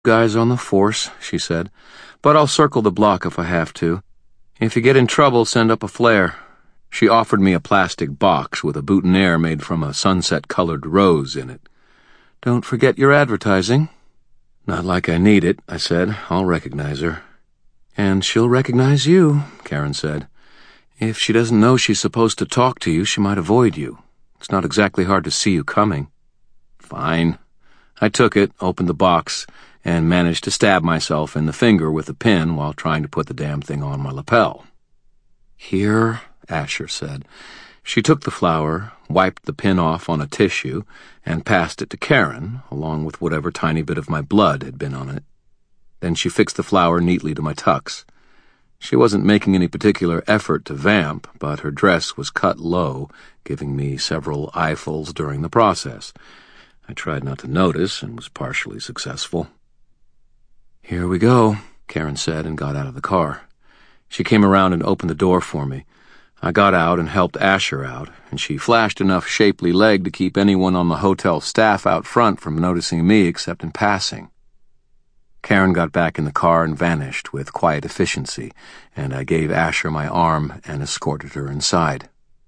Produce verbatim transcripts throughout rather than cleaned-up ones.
Guys on the force, she said, but I'll circle the block if I have to. If you get in trouble, send up a flare. She offered me a plastic box with a boutonniere made from a sunset-colored rose in it. Don't forget your advertising. Not like I need it, I said. I'll recognize her. And she'll recognize you, Karen said. If she doesn't know she's supposed to talk to you, she might avoid you. It's not exactly hard to see you coming. Fine. I took it, opened the box, and managed to stab myself in the finger with a pin while trying to put the damn thing on my lapel. Here, Asher said. She took the flower, wiped the pin off on a tissue, and passed it to Karen, along with whatever tiny bit of my blood had been on it. Then she fixed the flower neatly to my tux. She wasn't making any particular effort to vamp, but her dress was cut low, giving me several eyefuls during the process. I tried not to notice and was partially successful. Here we go, Karen said and got out of the car. She came around and opened the door for me. I got out and helped Asher out, and she flashed enough shapely leg to keep anyone on the hotel staff out front from noticing me except in passing. Karen got back in the car and vanished with quiet efficiency, and I gave Asher my arm and escorted her inside.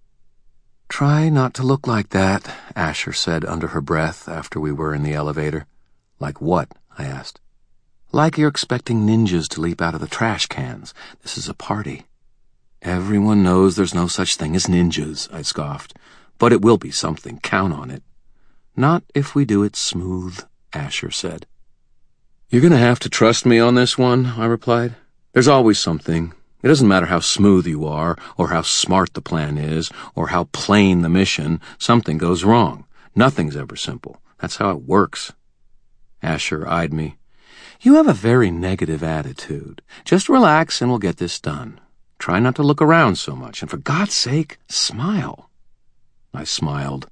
Try not to look like that, Asher said under her breath after we were in the elevator. Like what? I asked. Like you're expecting ninjas to leap out of the trash cans. This is a party. Everyone knows there's no such thing as ninjas, I scoffed. But it will be something, count on it. Not if we do it smooth, Asher said. You're gonna have to trust me on this one, I replied. There's always something. It doesn't matter how smooth you are, or how smart the plan is, or how plain the mission, something goes wrong. Nothing's ever simple. That's how it works. Asher eyed me. You have a very negative attitude. Just relax and we'll get this done. Try not to look around so much, and for God's sake, smile. I smiled.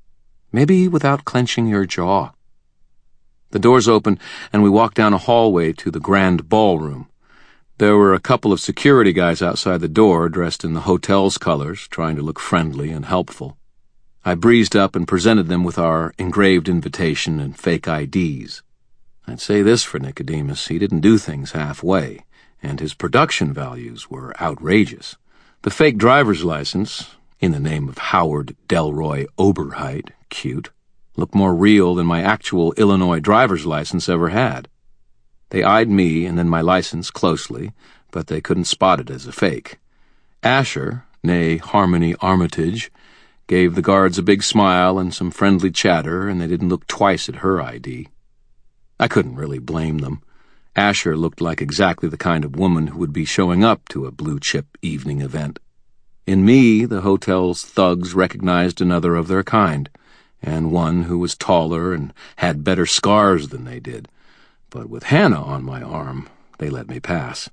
Maybe without clenching your jaw. The doors opened, and we walked down a hallway to the grand ballroom. There were a couple of security guys outside the door, dressed in the hotel's colors, trying to look friendly and helpful. I breezed up and presented them with our engraved invitation and fake I Ds. I'd say this for Nicodemus, he didn't do things halfway, and his production values were outrageous. The fake driver's license, in the name of Howard Delroy Oberheit, cute, looked more real than my actual Illinois driver's license ever had. They eyed me and then my license closely, but they couldn't spot it as a fake. Asher, née Harmony Armitage, gave the guards a big smile and some friendly chatter, and they didn't look twice at her I D. I couldn't really blame them. Asher looked like exactly the kind of woman who would be showing up to a blue-chip evening event. In me, the hotel's thugs recognized another of their kind, and one who was taller and had better scars than they did. But with Hannah on my arm, they let me pass.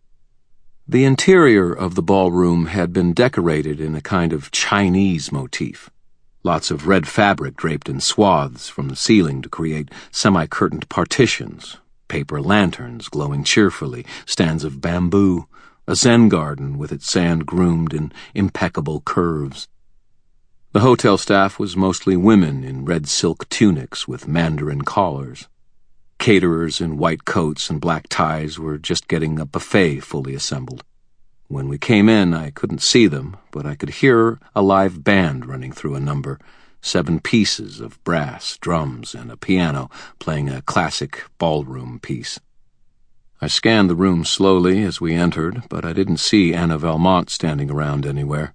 The interior of the ballroom had been decorated in a kind of Chinese motif. Lots of red fabric draped in swaths from the ceiling to create semi-curtained partitions, paper lanterns glowing cheerfully, stands of bamboo, a Zen garden with its sand groomed in impeccable curves. The hotel staff was mostly women in red silk tunics with mandarin collars. Caterers in white coats and black ties were just getting a buffet fully assembled. When we came in, I couldn't see them, but I could hear a live band running through a number, seven pieces of brass, drums, and a piano playing a classic ballroom piece. I scanned the room slowly as we entered, but I didn't see Anna Valmont standing around anywhere.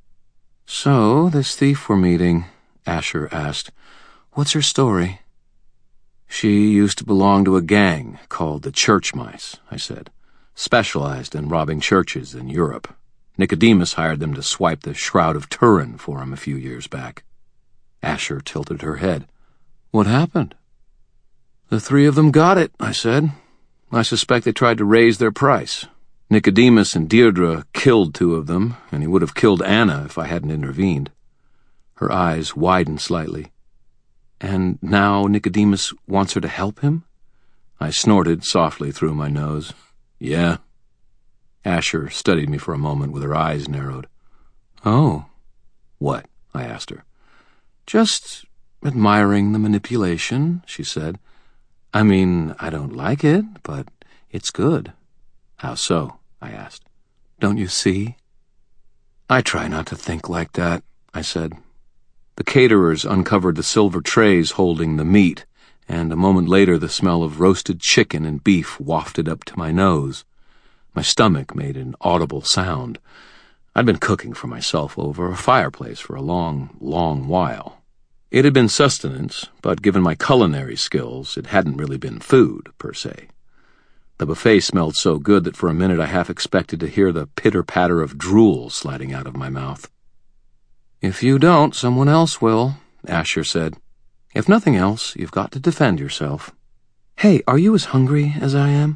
So, this thief we're meeting, Asher asked, what's her story? She used to belong to a gang called the Church Mice, I said, specialized in robbing churches in Europe. Nicodemus hired them to swipe the Shroud of Turin for him a few years back. Asher tilted her head. What happened? The three of them got it, I said. I suspect they tried to raise their price. Nicodemus and Deirdre killed two of them, and he would have killed Anna if I hadn't intervened. Her eyes widened slightly. And now Nicodemus wants her to help him? I snorted softly through my nose. Yeah. Asher studied me for a moment with her eyes narrowed. Oh. What? I asked her. Just admiring the manipulation, she said. I mean, I don't like it, but it's good. How so? I asked. Don't you see? I try not to think like that, I said. The caterers uncovered the silver trays holding the meat, and a moment later the smell of roasted chicken and beef wafted up to my nose. My stomach made an audible sound. I'd been cooking for myself over a fireplace for a long, long while. It had been sustenance, but given my culinary skills, it hadn't really been food, per se. The buffet smelled so good that for a minute I half expected to hear the pitter-patter of drool sliding out of my mouth. If you don't, someone else will, Asher said. If nothing else, you've got to defend yourself. Hey, are you as hungry as I am?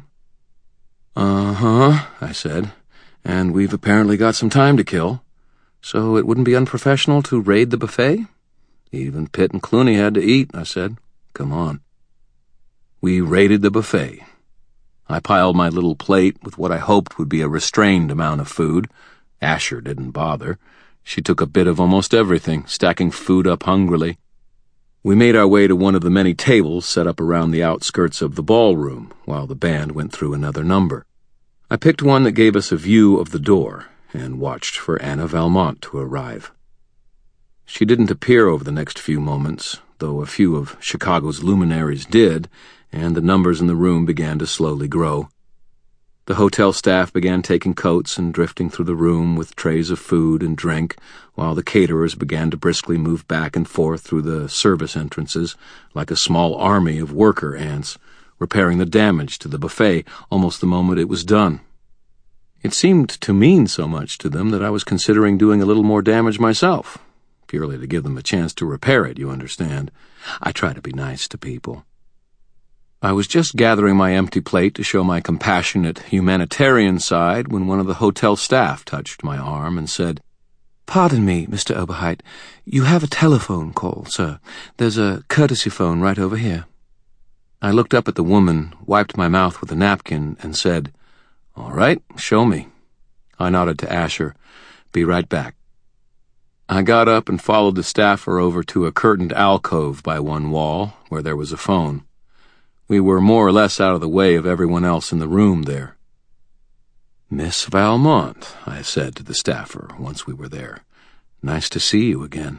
Uh-huh, I said, and we've apparently got some time to kill, so it wouldn't be unprofessional to raid the buffet? Even Pitt and Clooney had to eat, I said. Come on. We raided the buffet. I piled my little plate with what I hoped would be a restrained amount of food. Asher didn't bother. She took a bit of almost everything, stacking food up hungrily. We made our way to one of the many tables set up around the outskirts of the ballroom, while the band went through another number. I picked one that gave us a view of the door, and watched for Anna Valmont to arrive. She didn't appear over the next few moments, though a few of Chicago's luminaries did, and the numbers in the room began to slowly grow. The hotel staff began taking coats and drifting through the room with trays of food and drink, while the caterers began to briskly move back and forth through the service entrances like a small army of worker ants, repairing the damage to the buffet almost the moment it was done. It seemed to mean so much to them that I was considering doing a little more damage myself, purely to give them a chance to repair it, you understand. I try to be nice to people. I was just gathering my empty plate to show my compassionate humanitarian side when one of the hotel staff touched my arm and said, Pardon me, Mister Oberheit. You have a telephone call, sir. There's a courtesy phone right over here. I looked up at the woman, wiped my mouth with a napkin, and said, All right, show me. I nodded to Asher. Be right back. I got up and followed the staffer over to a curtained alcove by one wall, where there was a phone. We were more or less out of the way of everyone else in the room there. Miss Valmont, I said to the staffer once we were there. Nice to see you again.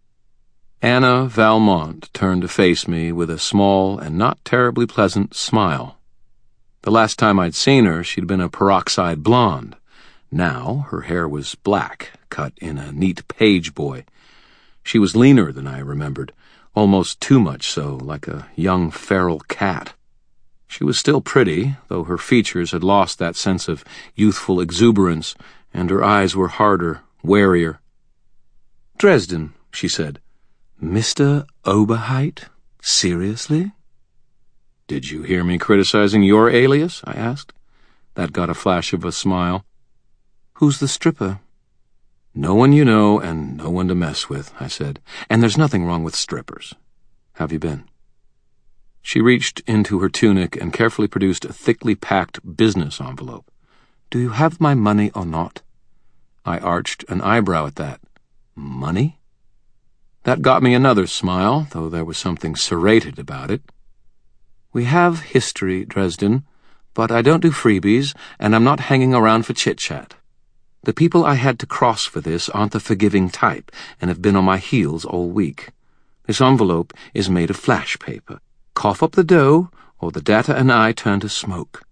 Anna Valmont turned to face me with a small and not terribly pleasant smile. The last time I'd seen her, she'd been a peroxide blonde. Now her hair was black, cut in a neat page boy. She was leaner than I remembered, almost too much so, like a young feral cat. She was still pretty, though her features had lost that sense of youthful exuberance, and her eyes were harder, warier. Dresden, she said. Mister Oberheit? Seriously? Did you hear me criticizing your alias? I asked. That got a flash of a smile. Who's the stripper? No one you know and no one to mess with, I said. And there's nothing wrong with strippers. Have you been? She reached into her tunic and carefully produced a thickly packed business envelope. Do you have my money or not? I arched an eyebrow at that. Money? That got me another smile, though there was something serrated about it. We have history, Dresden, but I don't do freebies, and I'm not hanging around for chit-chat. The people I had to cross for this aren't the forgiving type, and have been on my heels all week. This envelope is made of flash paper. Cough up the dough, or the data and I turn to smoke.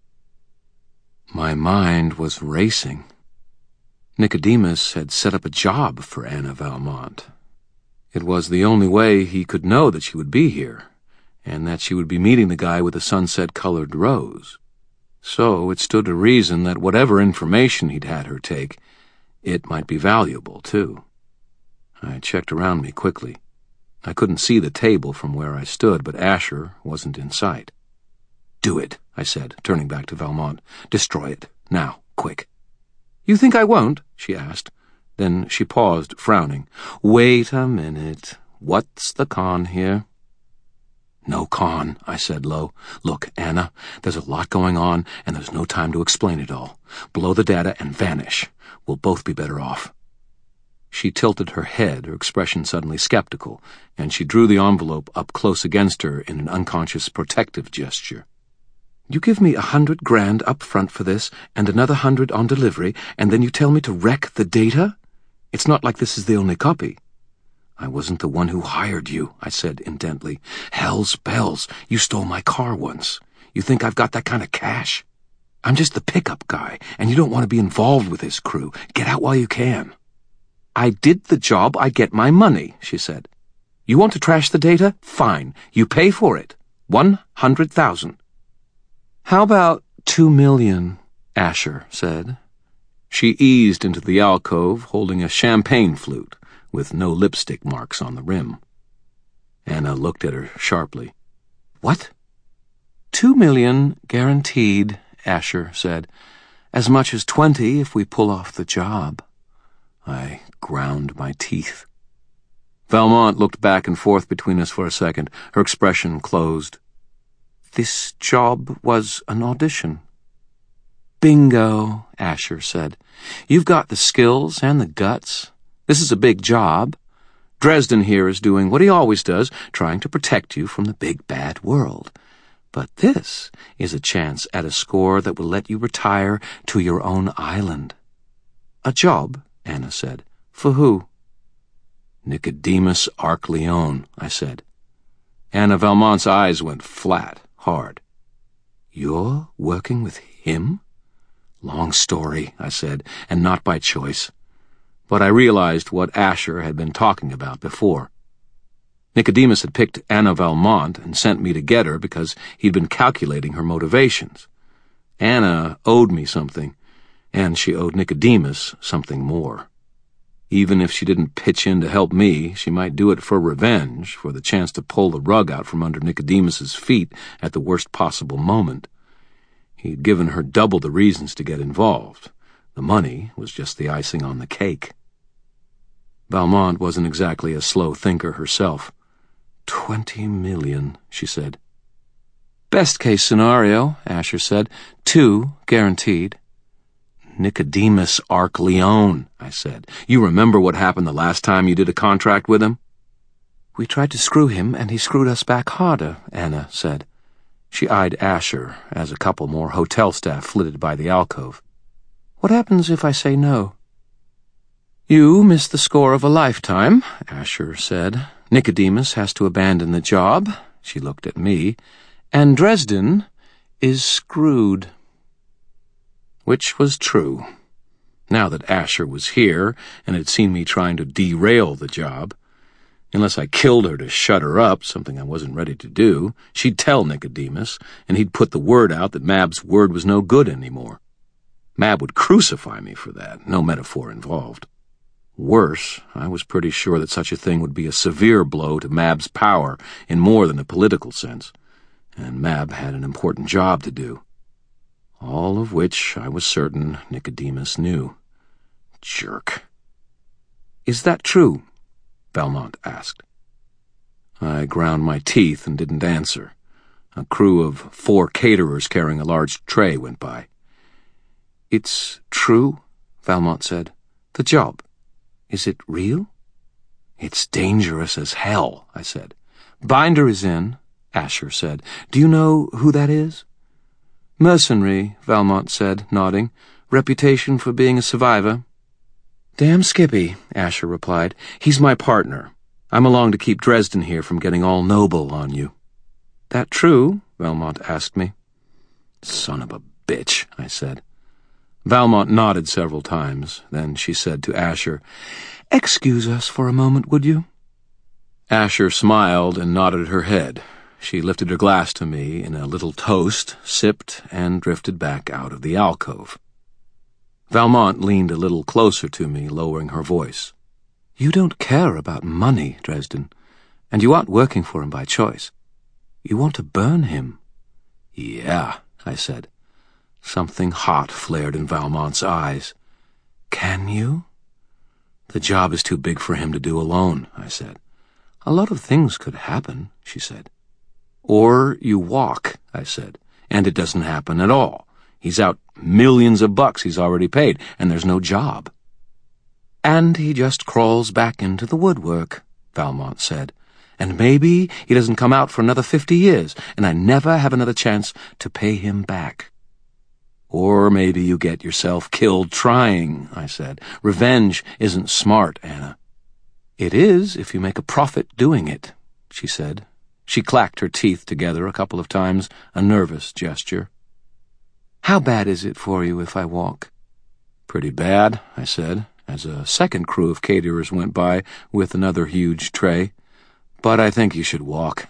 My mind was racing. Nicodemus had set up a job for Anna Valmont. It was the only way he could know that she would be here, and that she would be meeting the guy with the sunset-colored rose. So it stood to reason that whatever information he'd had her take, it might be valuable, too. I checked around me quickly. I couldn't see the table from where I stood, but Asher wasn't in sight. Do it, I said, turning back to Valmont. Destroy it. Now, quick. You think I won't? She asked. Then she paused, frowning. Wait a minute. What's the con here? No con, I said low. Look, Anna, there's a lot going on, and there's no time to explain it all. Blow the data and vanish. We'll both be better off. She tilted her head, her expression suddenly skeptical, and she drew the envelope up close against her in an unconscious protective gesture. You give me a hundred grand up front for this, and another hundred on delivery, and then you tell me to wreck the data? It's not like this is the only copy. I wasn't the one who hired you, I said intently. Hell's bells, you stole my car once. You think I've got that kind of cash? I'm just the pickup guy, and you don't want to be involved with this crew. Get out while you can. I did the job, I get my money, she said. You want to trash the data? Fine. You pay for it. One hundred thousand. How about two million? Asher said. She eased into the alcove, holding a champagne flute, with no lipstick marks on the rim. Anna looked at her sharply. What? Two million, guaranteed, Asher said. As much as twenty if we pull off the job. I ground my teeth. Valmont looked back and forth between us for a second, her expression closed. This job was an audition. Bingo, Asher said. You've got the skills and the guts. This is a big job. Dresden here is doing what he always does, trying to protect you from the big bad world. But this is a chance at a score that will let you retire to your own island. A job, Anna said. For who? Nicodemus Ark-Leone, I said. Anna Valmont's eyes went flat, hard. You're working with him? Long story, I said, and not by choice. But I realized what Asher had been talking about before. Nicodemus had picked Anna Valmont and sent me to get her because he'd been calculating her motivations. Anna owed me something, and she owed Nicodemus something more. Even if she didn't pitch in to help me, she might do it for revenge, for the chance to pull the rug out from under Nicodemus's feet at the worst possible moment. He'd given her double the reasons to get involved. The money was just the icing on the cake. Valmont wasn't exactly a slow thinker herself. Twenty million, she said. Best case scenario, Asher said. Two, guaranteed. Nicodemus Ark-Leone, I said. You remember what happened the last time you did a contract with him? We tried to screw him, and he screwed us back harder, Anna said. She eyed Asher as a couple more hotel staff flitted by the alcove. What happens if I say no? You miss the score of a lifetime, Asher said. Nicodemus has to abandon the job, she looked at me, and Dresden is screwed. Which was true. Now that Asher was here and had seen me trying to derail the job, unless I killed her to shut her up, something I wasn't ready to do, she'd tell Nicodemus, and he'd put the word out that Mab's word was no good anymore. Mab would crucify me for that, no metaphor involved. Worse, I was pretty sure that such a thing would be a severe blow to Mab's power in more than a political sense, and Mab had an important job to do. All of which I was certain Nicodemus knew. Jerk. Is that true? Valmont asked. I ground my teeth and didn't answer. A crew of four caterers carrying a large tray went by. It's true, Valmont said. The job. Is it real? It's dangerous as hell, I said. Binder is in, Asher said. Do you know who that is? Mercenary, Valmont said, nodding. Reputation for being a survivor. Damn Skippy, Asher replied. He's my partner. I'm along to keep Dresden here from getting all noble on you. That true? Valmont asked me. Son of a bitch, I said. Valmont nodded several times. Then she said to Asher, Excuse us for a moment, would you? Asher smiled and nodded her head. She lifted her glass to me in a little toast, sipped, and drifted back out of the alcove. Valmont leaned a little closer to me, lowering her voice. You don't care about money, Dresden, and you aren't working for him by choice. You want to burn him. Yeah, I said. Something hot flared in Valmont's eyes. Can you? The job is too big for him to do alone, I said. A lot of things could happen, she said. Or you walk, I said, and it doesn't happen at all. He's out millions of bucks he's already paid, and there's no job. And he just crawls back into the woodwork, Valmont said. And maybe he doesn't come out for another fifty years, and I never have another chance to pay him back. Or maybe you get yourself killed trying, I said. Revenge isn't smart, Anna. It is if you make a profit doing it, she said. She clacked her teeth together a couple of times, a nervous gesture. How bad is it for you if I walk? Pretty bad, I said, as a second crew of caterers went by with another huge tray. But I think you should walk.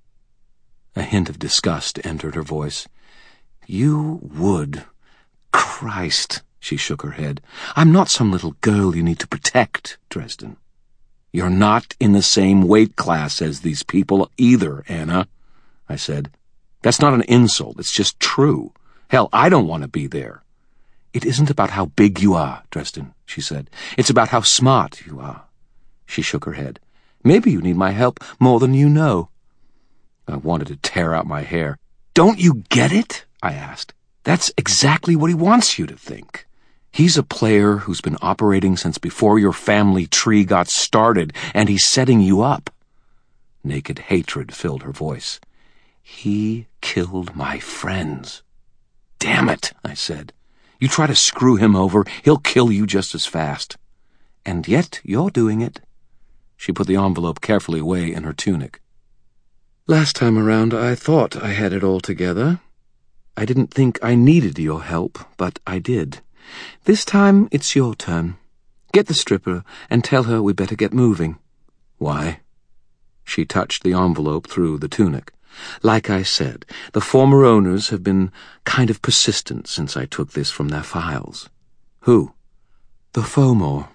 A hint of disgust entered her voice. You would. Christ, she shook her head. I'm not some little girl you need to protect, Dresden. You're not in the same weight class as these people either, Anna, I said. That's not an insult, it's just true. Hell, I don't want to be there. It isn't about how big you are, Dresden, she said. It's about how smart you are. She shook her head. Maybe you need my help more than you know. I wanted to tear out my hair. Don't you get it? I asked. That's exactly what he wants you to think. He's a player who's been operating since before your family tree got started, and he's setting you up. Naked hatred filled her voice. He killed my friends. Damn it, I said. You try to screw him over, he'll kill you just as fast. And yet you're doing it. She put the envelope carefully away in her tunic. Last time around, I thought I had it all together. I didn't think I needed your help, but I did. This time, it's your turn. Get the stripper and tell her we better get moving. Why? She touched the envelope through the tunic. Like I said, the former owners have been kind of persistent since I took this from their files. Who? The Fomor.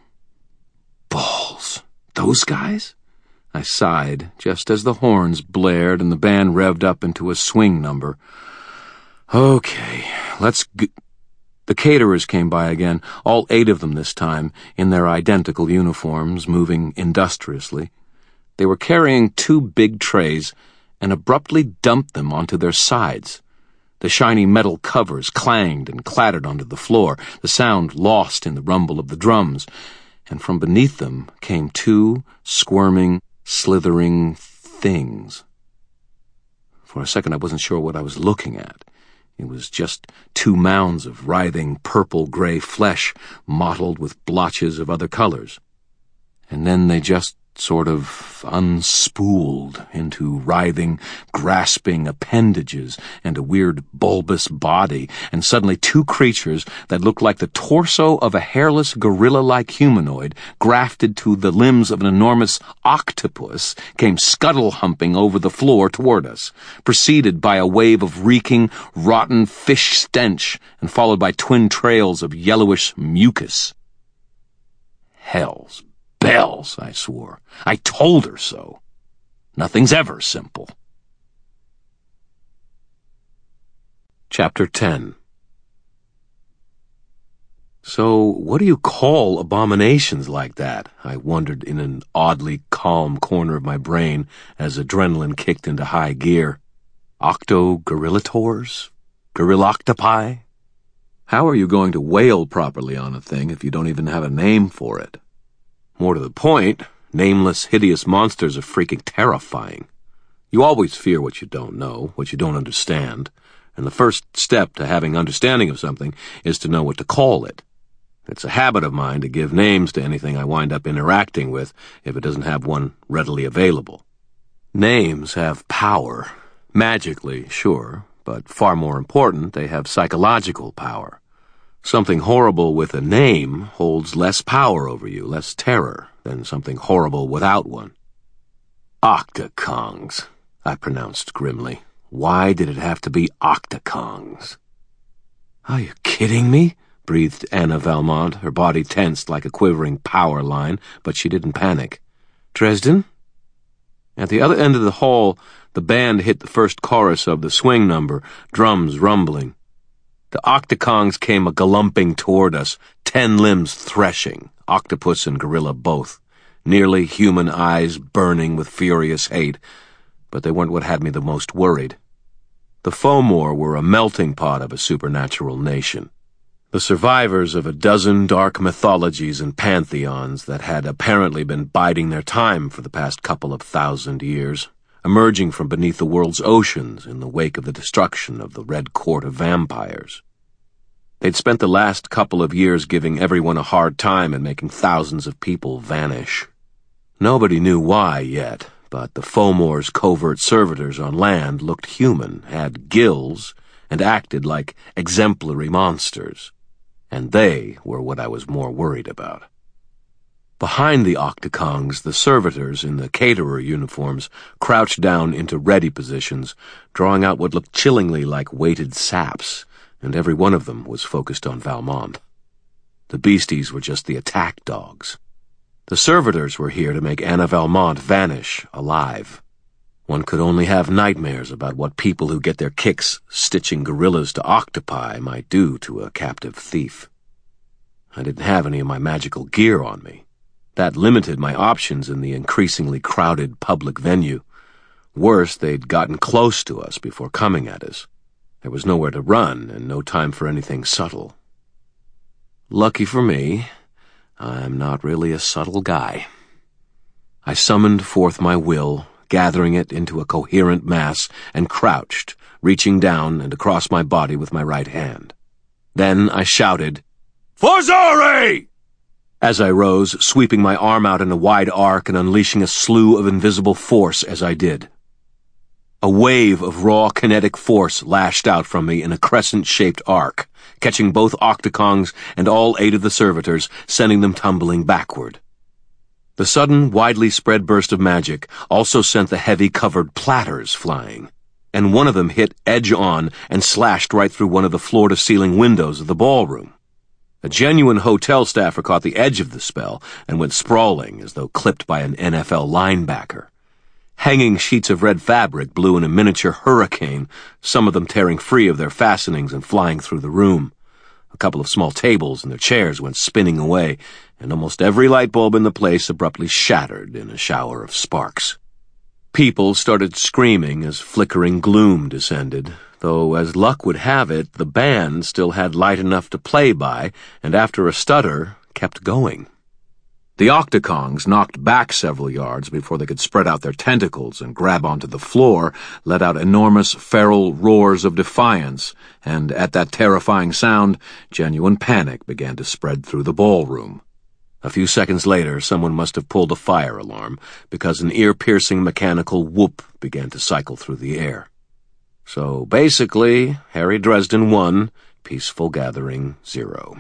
Balls. Those guys? I sighed, just as the horns blared and the band revved up into a swing number. Okay, let's g- The caterers came by again, all eight of them this time, in their identical uniforms, moving industriously. They were carrying two big trays and abruptly dumped them onto their sides. The shiny metal covers clanged and clattered onto the floor, the sound lost in the rumble of the drums, and from beneath them came two squirming, slithering things. For a second I wasn't sure what I was looking at. It was just two mounds of writhing purple-gray flesh mottled with blotches of other colors. And then they just sort of unspooled into writhing, grasping appendages and a weird bulbous body, and suddenly two creatures that looked like the torso of a hairless gorilla-like humanoid grafted to the limbs of an enormous octopus came scuttle-humping over the floor toward us, preceded by a wave of reeking, rotten fish stench and followed by twin trails of yellowish mucus. Hell's bells, I swore. I told her so. Nothing's ever simple. Chapter ten. So, what do you call abominations like that? I wondered in an oddly calm corner of my brain as adrenaline kicked into high gear. Octo-gorillators? Gorilloctopi? How are you going to wail properly on a thing if you don't even have a name for it? More to the point, nameless, hideous monsters are freaking terrifying. You always fear what you don't know, what you don't understand, and the first step to having understanding of something is to know what to call it. It's a habit of mine to give names to anything I wind up interacting with if it doesn't have one readily available. Names have power. Magically, sure, but far more important, they have psychological power. Something horrible with a name holds less power over you, less terror, than something horrible without one. Octakongs, I pronounced grimly. Why did it have to be octakongs? Are you kidding me? Breathed Anna Valmont, her body tensed like a quivering power line, but she didn't panic. Dresden? At the other end of the hall, the band hit the first chorus of the swing number, drums rumbling. The octakongs came a-galumping toward us, ten limbs threshing, octopus and gorilla both, nearly human eyes burning with furious hate, but they weren't what had me the most worried. The Fomor were a melting pot of a supernatural nation. The survivors of a dozen dark mythologies and pantheons that had apparently been biding their time for the past couple of thousand years, emerging from beneath the world's oceans in the wake of the destruction of the Red Court of Vampires. They'd spent the last couple of years giving everyone a hard time and making thousands of people vanish. Nobody knew why yet, but the Fomor's covert servitors on land looked human, had gills, and acted like exemplary monsters. And they were what I was more worried about. Behind the Octokongs, the servitors in the caterer uniforms crouched down into ready positions, drawing out what looked chillingly like weighted saps, and every one of them was focused on Valmont. The beasties were just the attack dogs. The servitors were here to make Anna Valmont vanish alive. One could only have nightmares about what people who get their kicks stitching gorillas to octopi might do to a captive thief. I didn't have any of my magical gear on me. That limited my options in the increasingly crowded public venue. Worse, they'd gotten close to us before coming at us. There was nowhere to run and no time for anything subtle. Lucky for me, I'm not really a subtle guy. I summoned forth my will, gathering it into a coherent mass, and crouched, reaching down and across my body with my right hand. Then I shouted, "Forzari!" as I rose, sweeping my arm out in a wide arc and unleashing a slew of invisible force as I did. A wave of raw kinetic force lashed out from me in a crescent-shaped arc, catching both Octokongs and all eight of the servitors, sending them tumbling backward. The sudden, widely spread burst of magic also sent the heavy covered platters flying, and one of them hit edge-on and slashed right through one of the floor-to-ceiling windows of the ballroom. A genuine hotel staffer caught the edge of the spell and went sprawling as though clipped by an N F L linebacker. Hanging sheets of red fabric blew in a miniature hurricane, some of them tearing free of their fastenings and flying through the room. A couple of small tables and their chairs went spinning away, and almost every light bulb in the place abruptly shattered in a shower of sparks. People started screaming as flickering gloom descended, though as luck would have it, the band still had light enough to play by, and after a stutter, kept going. The Octokongs, knocked back several yards before they could spread out their tentacles and grab onto the floor, let out enormous feral roars of defiance, and at that terrifying sound, genuine panic began to spread through the ballroom. A few seconds later, someone must have pulled a fire alarm, because an ear-piercing mechanical whoop began to cycle through the air. So basically, Harry Dresden won, peaceful gathering zero.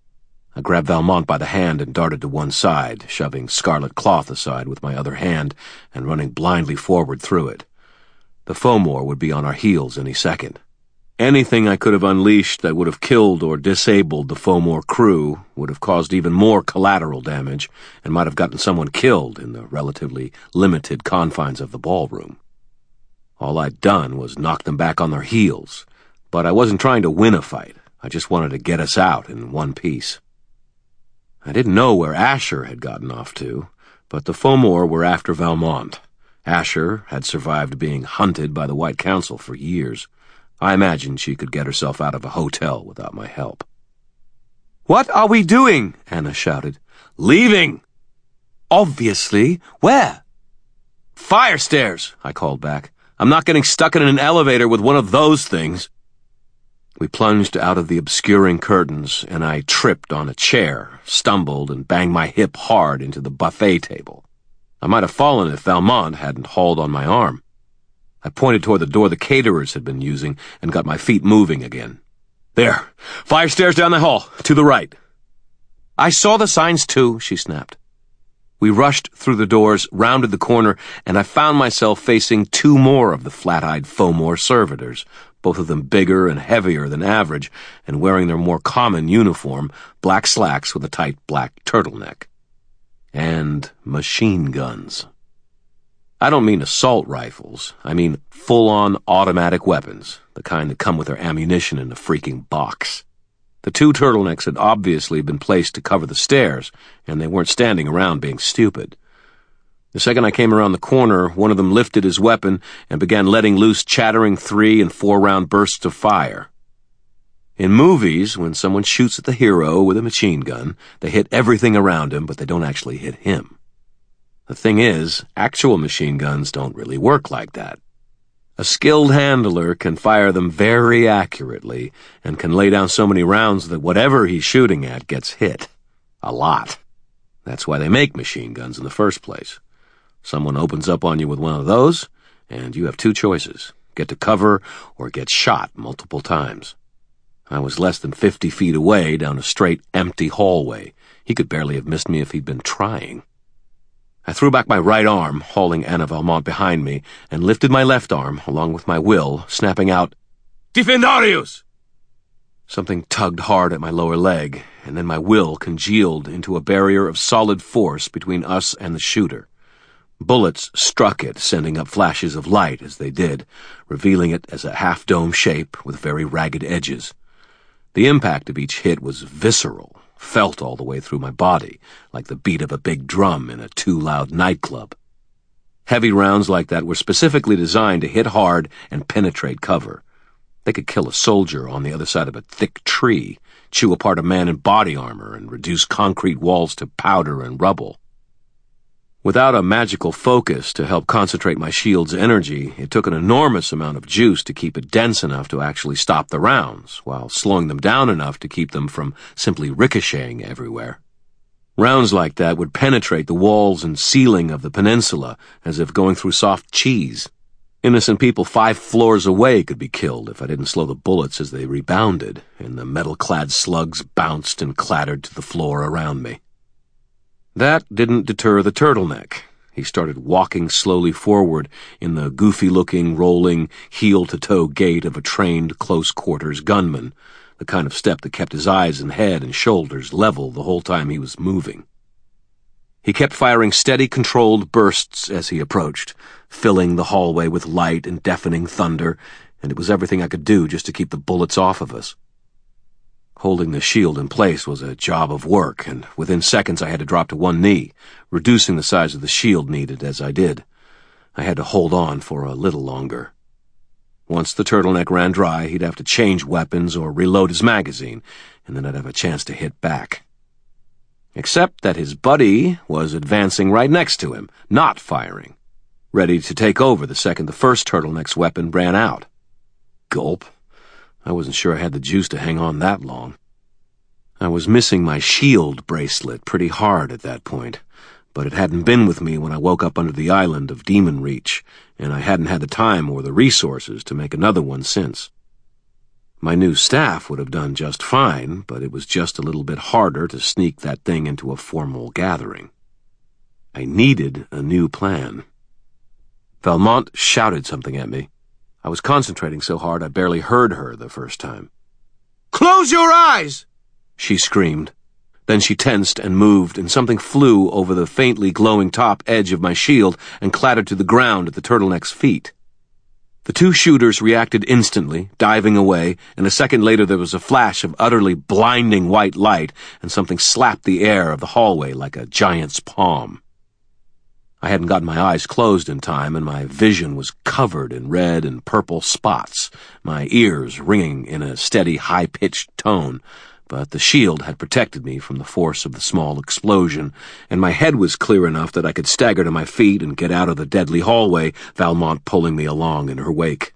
I grabbed Valmont by the hand and darted to one side, shoving Scarlet Cloth aside with my other hand and running blindly forward through it. The Fomor would be on our heels any second. Anything I could have unleashed that would have killed or disabled the Fomor crew would have caused even more collateral damage and might have gotten someone killed in the relatively limited confines of the ballroom. All I'd done was knock them back on their heels, but I wasn't trying to win a fight. I just wanted to get us out in one piece. I didn't know where Asher had gotten off to, but the Fomor were after Valmont. Asher had survived being hunted by the White Council for years. I imagined she could get herself out of a hotel without my help. "What are we doing?" Anna shouted. "Leaving!" "Obviously. Where?" "Fire stairs," I called back. "I'm not getting stuck in an elevator with one of those things." We plunged out of the obscuring curtains, and I tripped on a chair, stumbled, and banged my hip hard into the buffet table. I might have fallen if Valmont hadn't hauled on my arm. I pointed toward the door the caterers had been using and got my feet moving again. "There! Fire stairs down the hall, to the right." "I saw the signs too," she snapped. We rushed through the doors, rounded the corner, and I found myself facing two more of the flat-eyed Fomor servitors, both of them bigger and heavier than average, and wearing their more common uniform, black slacks with a tight black turtleneck. And machine guns. I don't mean assault rifles. I mean full-on automatic weapons, the kind that come with their ammunition in a freaking box. The two turtlenecks had obviously been placed to cover the stairs, and they weren't standing around being stupid. The second I came around the corner, one of them lifted his weapon and began letting loose chattering three- and four-round bursts of fire. In movies, when someone shoots at the hero with a machine gun, they hit everything around him, but they don't actually hit him. The thing is, actual machine guns don't really work like that. A skilled handler can fire them very accurately and can lay down so many rounds that whatever he's shooting at gets hit. A lot. That's why they make machine guns in the first place. Someone opens up on you with one of those, and you have two choices: get to cover or get shot multiple times. I was less than fifty feet away down a straight, empty hallway. He could barely have missed me if he'd been trying. I threw back my right arm, hauling Anna Valmont behind me, and lifted my left arm, along with my will, snapping out, "Defendarius!" Something tugged hard at my lower leg, and then my will congealed into a barrier of solid force between us and the shooter. Bullets struck it, sending up flashes of light as they did, revealing it as a half-dome shape with very ragged edges. The impact of each hit was visceral, felt all the way through my body, like the beat of a big drum in a too-loud nightclub. Heavy rounds like that were specifically designed to hit hard and penetrate cover. They could kill a soldier on the other side of a thick tree, chew apart a man in body armor, and reduce concrete walls to powder and rubble. Without a magical focus to help concentrate my shield's energy, it took an enormous amount of juice to keep it dense enough to actually stop the rounds, while slowing them down enough to keep them from simply ricocheting everywhere. Rounds like that would penetrate the walls and ceiling of the peninsula as if going through soft cheese. Innocent people five floors away could be killed if I didn't slow the bullets as they rebounded, and the metal-clad slugs bounced and clattered to the floor around me. That didn't deter the turtleneck. He started walking slowly forward in the goofy-looking, rolling, heel-to-toe gait of a trained close-quarters gunman, the kind of step that kept his eyes and head and shoulders level the whole time he was moving. He kept firing steady, controlled bursts as he approached, filling the hallway with light and deafening thunder, and it was everything I could do just to keep the bullets off of us. Holding the shield in place was a job of work, and within seconds I had to drop to one knee, reducing the size of the shield needed as I did. I had to hold on for a little longer. Once the turtleneck ran dry, he'd have to change weapons or reload his magazine, and then I'd have a chance to hit back. Except that his buddy was advancing right next to him, not firing, ready to take over the second the first turtleneck's weapon ran out. Gulp. I wasn't sure I had the juice to hang on that long. I was missing my shield bracelet pretty hard at that point, but it hadn't been with me when I woke up under the island of Demon Reach, and I hadn't had the time or the resources to make another one since. My new staff would have done just fine, but it was just a little bit harder to sneak that thing into a formal gathering. I needed a new plan. Valmont shouted something at me. I was concentrating so hard I barely heard her the first time. "Close your eyes!" she screamed. Then she tensed and moved, and something flew over the faintly glowing top edge of my shield and clattered to the ground at the turtleneck's feet. The two shooters reacted instantly, diving away, and a second later there was a flash of utterly blinding white light, and something slapped the air of the hallway like a giant's palm. I hadn't gotten my eyes closed in time, and my vision was covered in red and purple spots, my ears ringing in a steady, high-pitched tone, but the shield had protected me from the force of the small explosion, and my head was clear enough that I could stagger to my feet and get out of the deadly hallway, Valmont pulling me along in her wake.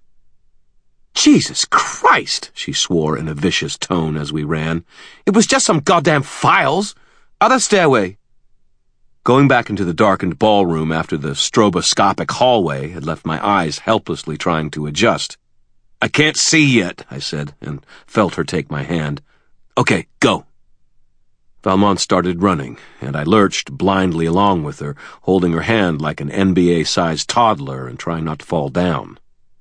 "Jesus Christ!" she swore in a vicious tone as we ran. "It was just some goddamn files! Other stairway!" Going back into the darkened ballroom after the stroboscopic hallway had left my eyes helplessly trying to adjust. "I can't see yet," I said, and felt her take my hand. "Okay, go." Valmont started running, and I lurched blindly along with her, holding her hand like an N B A-sized toddler and trying not to fall down.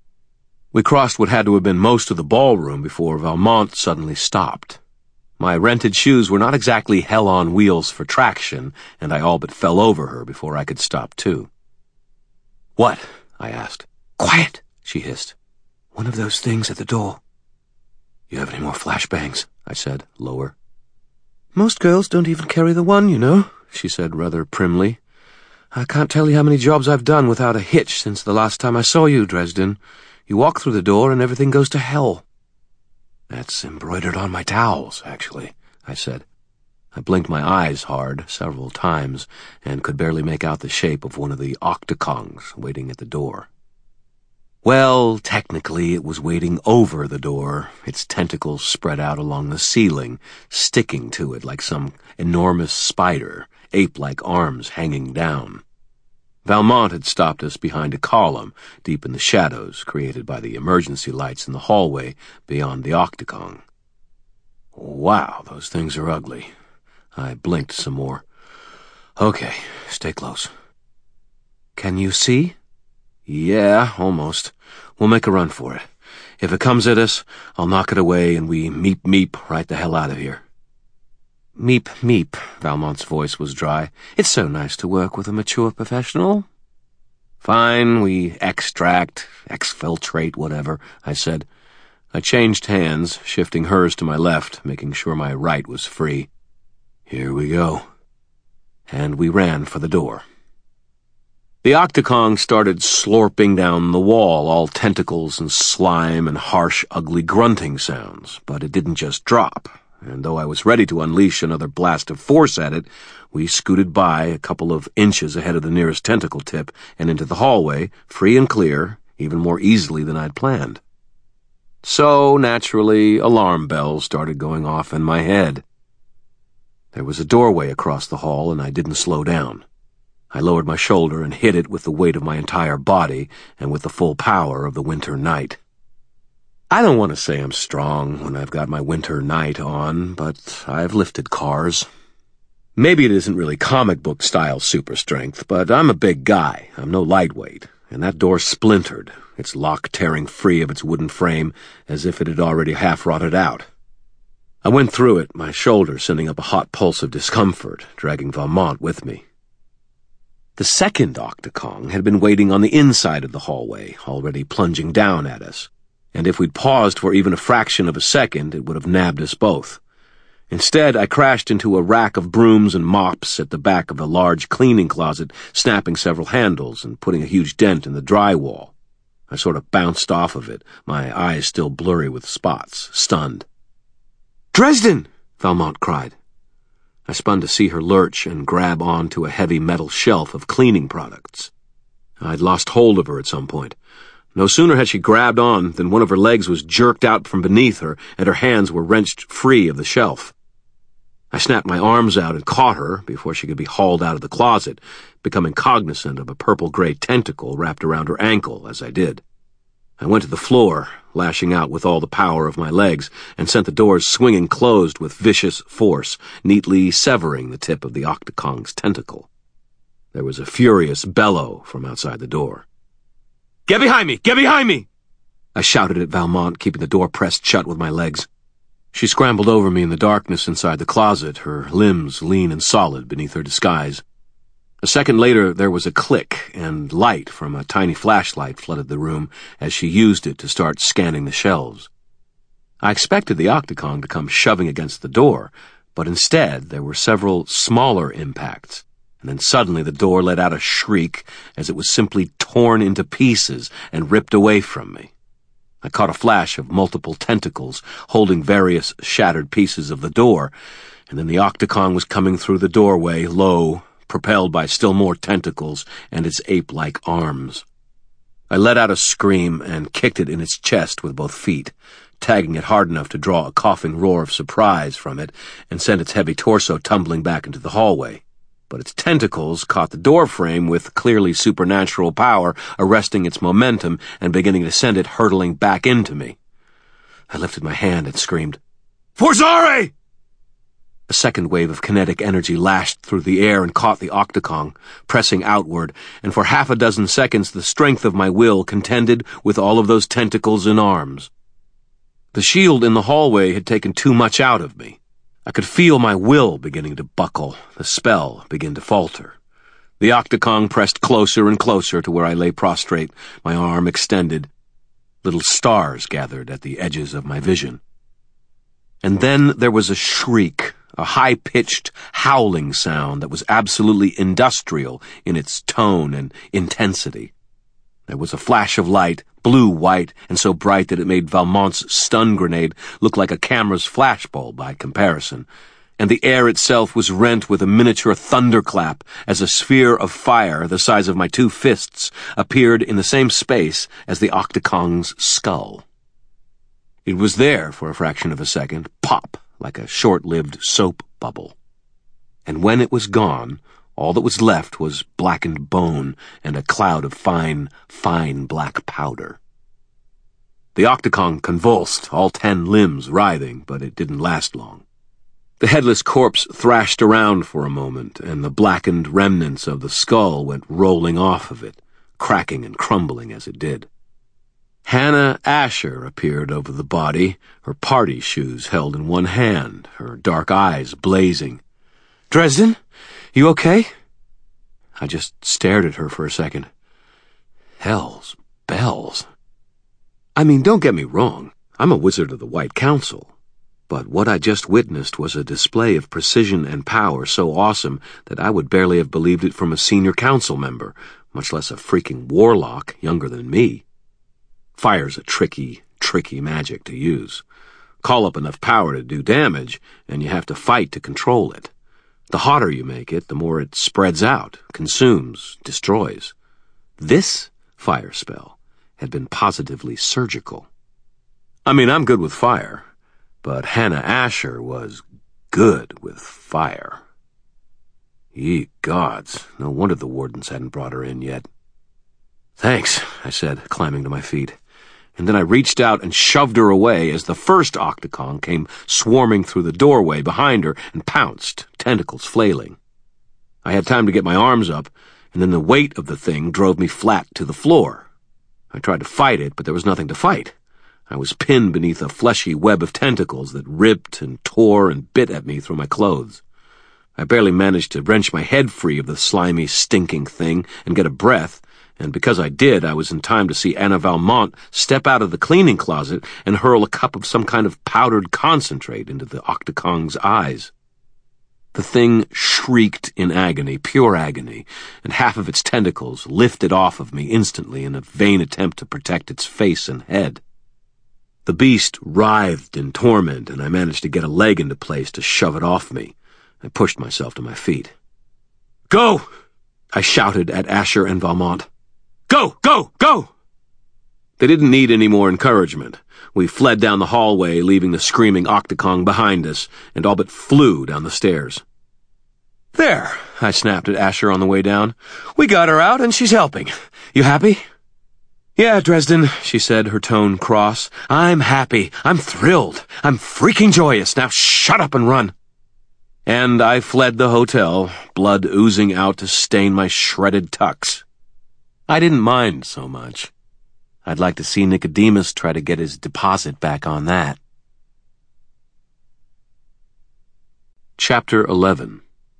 We crossed what had to have been most of the ballroom before Valmont suddenly stopped. My rented shoes were not exactly hell on wheels for traction, and I all but fell over her before I could stop too. "What?" I asked. "Quiet," she hissed. "One of those things at the door." "You have any more flashbangs?" I said, lower. "Most girls don't even carry the one, you know," she said rather primly. "I can't tell you how many jobs I've done without a hitch since the last time I saw you, Dresden. You walk through the door and everything goes to hell." That's embroidered on my towels, actually, I said. I blinked my eyes hard several times and could barely make out the shape of one of the octokongs waiting at the door. Well, technically it was waiting over the door, its tentacles spread out along the ceiling, sticking to it like some enormous spider, ape-like arms hanging down. Valmont had stopped us behind a column, deep in the shadows created by the emergency lights in the hallway beyond the octokong. Wow, those things are ugly. I blinked some more. Okay, stay close. Can you see? Yeah, almost. We'll make a run for it. If it comes at us, I'll knock it away and we meep meep right the hell out of here. Meep meep, Valmont's voice was dry. It's so nice to work with a mature professional. Fine, we extract, exfiltrate, whatever, I said. I changed hands, shifting hers to my left, making sure my right was free. Here we go. And we ran for the door. The octokong started slurping down the wall, all tentacles and slime and harsh, ugly grunting sounds, but it didn't just drop. And though I was ready to unleash another blast of force at it, we scooted by a couple of inches ahead of the nearest tentacle tip and into the hallway, free and clear, even more easily than I'd planned. So, naturally, alarm bells started going off in my head. There was a doorway across the hall, and I didn't slow down. I lowered my shoulder and hit it with the weight of my entire body and with the full power of the winter night. I don't want to say I'm strong when I've got my winter night on, but I've lifted cars. Maybe it isn't really comic book style super strength, but I'm a big guy. I'm no lightweight, and that door splintered, its lock tearing free of its wooden frame as if it had already half rotted out. I went through it, my shoulder sending up a hot pulse of discomfort, dragging Valmont with me. The second octokong had been waiting on the inside of the hallway, already plunging down at us. And if we'd paused for even a fraction of a second, it would have nabbed us both. Instead, I crashed into a rack of brooms and mops at the back of a large cleaning closet, snapping several handles and putting a huge dent in the drywall. I sort of bounced off of it, my eyes still blurry with spots, stunned. "Dresden!" Valmont cried. I spun to see her lurch and grab onto a heavy metal shelf of cleaning products. I'd lost hold of her at some point. No sooner had she grabbed on than one of her legs was jerked out from beneath her, and her hands were wrenched free of the shelf. I snapped my arms out and caught her before she could be hauled out of the closet, becoming cognizant of a purple-gray tentacle wrapped around her ankle as I did. I went to the floor, lashing out with all the power of my legs, and sent the doors swinging closed with vicious force, neatly severing the tip of the octokong's tentacle. There was a furious bellow from outside the door. "Get behind me! Get behind me!" I shouted at Valmont, keeping the door pressed shut with my legs. She scrambled over me in the darkness inside the closet, her limbs lean and solid beneath her disguise. A second later, there was a click, and light from a tiny flashlight flooded the room as she used it to start scanning the shelves. I expected the octokong to come shoving against the door, but instead there were several smaller impacts. And then suddenly the door let out a shriek as it was simply torn into pieces and ripped away from me. I caught a flash of multiple tentacles holding various shattered pieces of the door, and then the octokong was coming through the doorway, low, propelled by still more tentacles and its ape-like arms. I let out a scream and kicked it in its chest with both feet, tagging it hard enough to draw a coughing roar of surprise from it and send its heavy torso tumbling back into the hallway. But its tentacles caught the door frame with clearly supernatural power, arresting its momentum and beginning to send it hurtling back into me. I lifted my hand and screamed, "Forzare!" A second wave of kinetic energy lashed through the air and caught the octokong, pressing outward, and for half a dozen seconds the strength of my will contended with all of those tentacles and arms. The shield in the hallway had taken too much out of me. I could feel my will beginning to buckle, the spell begin to falter. The octokong pressed closer and closer to where I lay prostrate, my arm extended. Little stars gathered at the edges of my vision. And then there was a shriek, a high-pitched, howling sound that was absolutely industrial in its tone and intensity. There was a flash of light, blue-white, and so bright that it made Valmont's stun grenade look like a camera's flashbulb by comparison, and the air itself was rent with a miniature thunderclap as a sphere of fire the size of my two fists appeared in the same space as the Octokong's skull. It was there for a fraction of a second, pop, like a short-lived soap bubble. And when it was gone, all that was left was blackened bone and a cloud of fine, fine black powder. The Octokong convulsed, all ten limbs writhing, but it didn't last long. The headless corpse thrashed around for a moment, and the blackened remnants of the skull went rolling off of it, cracking and crumbling as it did. Hannah Asher appeared over the body, her party shoes held in one hand, her dark eyes blazing. "Dresden? You okay?" I just stared at her for a second. Hell's bells. I mean, don't get me wrong, I'm a wizard of the White Council. But what I just witnessed was a display of precision and power so awesome that I would barely have believed it from a senior council member, much less a freaking warlock younger than me. Fire's a tricky, tricky magic to use. Call up enough power to do damage, and you have to fight to control it. The hotter you make it, the more it spreads out, consumes, destroys. This fire spell had been positively surgical. I mean, I'm good with fire. But Hannah Asher was good with fire. Ye gods, no wonder the wardens hadn't brought her in yet. "Thanks," I said, climbing to my feet. And then I reached out and shoved her away as the first Octokong came swarming through the doorway behind her and pounced, tentacles flailing. I had time to get my arms up, and then the weight of the thing drove me flat to the floor. I tried to fight it, but there was nothing to fight. I was pinned beneath a fleshy web of tentacles that ripped and tore and bit at me through my clothes. I barely managed to wrench my head free of the slimy, stinking thing and get a breath, and because I did, I was in time to see Anna Valmont step out of the cleaning closet and hurl a cup of some kind of powdered concentrate into the Octokong's eyes. The thing shrieked in agony, pure agony, and half of its tentacles lifted off of me instantly in a vain attempt to protect its face and head. The beast writhed in torment, and I managed to get a leg into place to shove it off me. I pushed myself to my feet. "Go!" I shouted at Asher and Valmont. "Go! Go! Go!" They didn't need any more encouragement. We fled down the hallway, leaving the screaming Octokong behind us, and all but flew down the stairs. "There," I snapped at Asher on the way down. "We got her out, and she's helping. You happy?" "Yeah, Dresden," she said, her tone cross. "I'm happy. I'm thrilled. I'm freaking joyous. Now shut up and run." And I fled the hotel, blood oozing out to stain my shredded tux. I didn't mind so much. I'd like to see Nicodemus try to get his deposit back on that. Chapter eleven.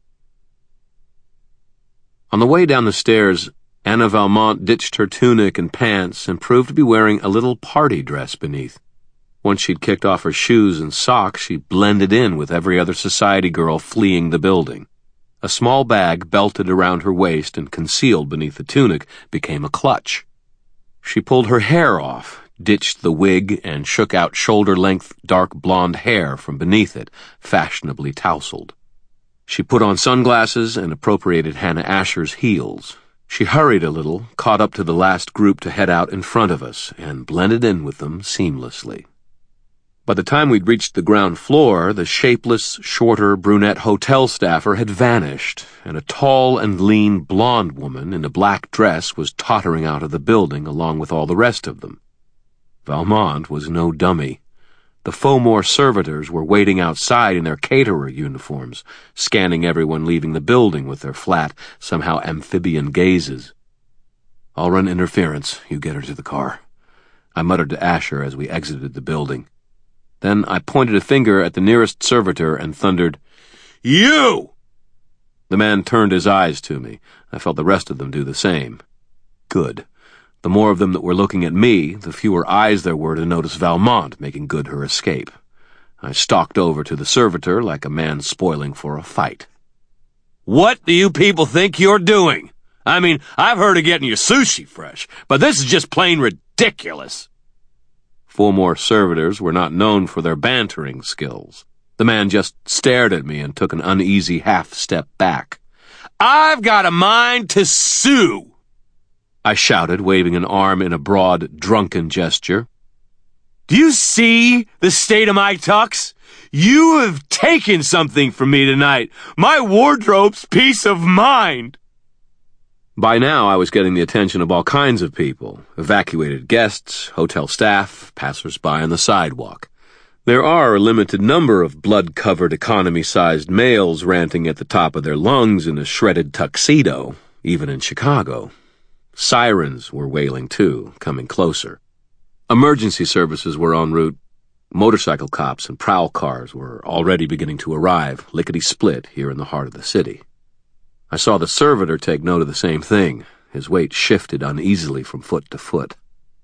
On the way down the stairs, Anna Valmont ditched her tunic and pants and proved to be wearing a little party dress beneath. Once she'd kicked off her shoes and socks, she blended in with every other society girl fleeing the building. A small bag belted around her waist and concealed beneath the tunic became a clutch. She pulled her hair off, ditched the wig, and shook out shoulder-length dark blonde hair from beneath it, fashionably tousled. She put on sunglasses and appropriated Hannah Asher's heels. She hurried a little, caught up to the last group to head out in front of us, and blended in with them seamlessly. By the time we'd reached the ground floor, the shapeless, shorter, brunette hotel staffer had vanished, and a tall and lean blonde woman in a black dress was tottering out of the building along with all the rest of them. Valmont was no dummy. The Fomore servitors were waiting outside in their caterer uniforms, scanning everyone leaving the building with their flat, somehow amphibian gazes. "I'll run interference. You get her to the car," I muttered to Asher as we exited the building. Then I pointed a finger at the nearest servitor and thundered, "You!" The man turned his eyes to me. I felt the rest of them do the same. Good. The more of them that were looking at me, the fewer eyes there were to notice Valmont making good her escape. I stalked over to the servitor like a man spoiling for a fight. "What do you people think you're doing?" I mean, I've heard of getting your sushi fresh, but this is just plain ridiculous. Four more servitors were not known for their bantering skills. The man just stared at me and took an uneasy half-step back. I've got a mind to sue, I shouted, waving an arm in a broad, drunken gesture. Do you see the state of my tux? You have taken something from me tonight. My wardrobe's peace of mind. By now, I was getting the attention of all kinds of people. Evacuated guests, hotel staff, passers-by on the sidewalk. There are a limited number of blood-covered economy-sized males ranting at the top of their lungs in a shredded tuxedo, even in Chicago. Sirens were wailing too, coming closer. Emergency services were en route. Motorcycle cops and prowl cars were already beginning to arrive, lickety-split, here in the heart of the city. I saw the servitor take note of the same thing. His weight shifted uneasily from foot to foot.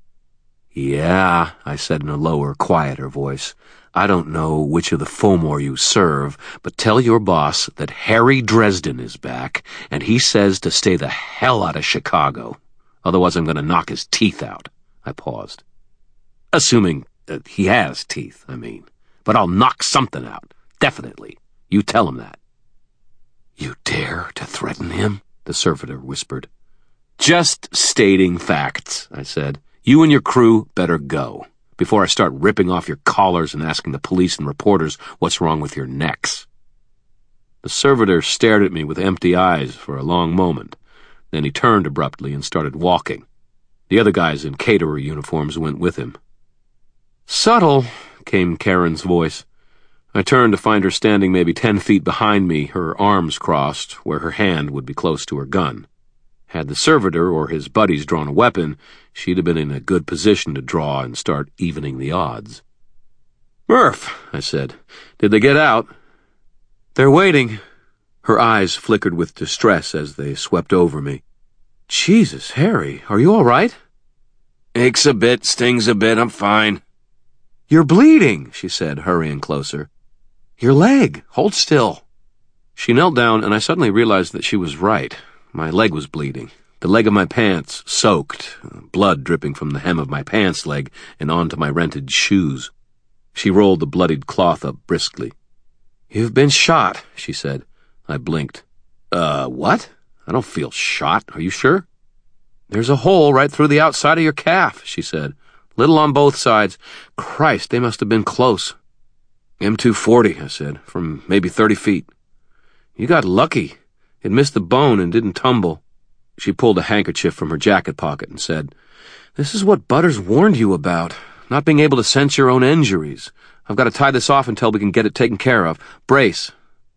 Yeah, I said in a lower, quieter voice. I don't know which of the Fomor you serve, but tell your boss that Harry Dresden is back, and he says to stay the hell out of Chicago. Otherwise I'm going to knock his teeth out. I paused. Assuming that he has teeth, I mean. But I'll knock something out. Definitely. You tell him that. You dare to threaten him? The servitor whispered. Just stating facts, I said. You and your crew better go, before I start ripping off your collars and asking the police and reporters what's wrong with your necks. The servitor stared at me with empty eyes for a long moment. Then he turned abruptly and started walking. The other guys in caterer uniforms went with him. Subtle, came Karen's voice. I turned to find her standing maybe ten feet behind me, her arms crossed, where her hand would be close to her gun. Had the servitor or his buddies drawn a weapon, she'd have been in a good position to draw and start evening the odds. Murph, I said. Did they get out? They're waiting. Her eyes flickered with distress as they swept over me. Jesus, Harry, are you all right? Aches a bit, stings a bit, I'm fine. You're bleeding, she said, hurrying closer. Your leg, hold still. She knelt down, and I suddenly realized that she was right. My leg was bleeding. The leg of my pants soaked, blood dripping from the hem of my pants leg and onto my rented shoes. She rolled the bloodied cloth up briskly. You've been shot, she said. I blinked. Uh, what? I don't feel shot. Are you sure? There's a hole right through the outside of your calf, she said. Little on both sides. Christ, they must have been close. M two forty, I said, from maybe thirty feet. You got lucky. It missed the bone and didn't tumble. She pulled a handkerchief from her jacket pocket and said, This is what Butters warned you about, not being able to sense your own injuries. I've got to tie this off until we can get it taken care of. Brace.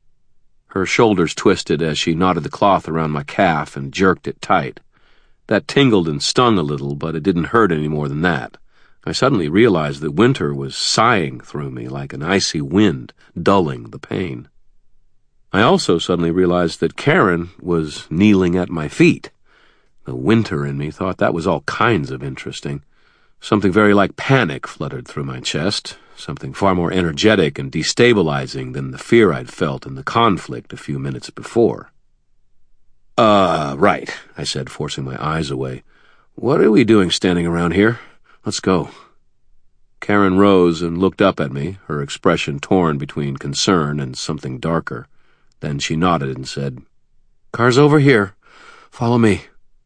Her shoulders twisted as she knotted the cloth around my calf and jerked it tight. That tingled and stung a little, but it didn't hurt any more than that. I suddenly realized that winter was sighing through me like an icy wind, dulling the pain. I also suddenly realized that Karen was kneeling at my feet. The winter in me thought that was all kinds of interesting. Something very like panic fluttered through my chest, something far more energetic and destabilizing than the fear I'd felt in the conflict a few minutes before. Uh, right, I said, forcing my eyes away. What are we doing standing around here? Let's go. Karen rose and looked up at me, her expression torn between concern and something darker. Then she nodded and said, Car's over here. Follow me.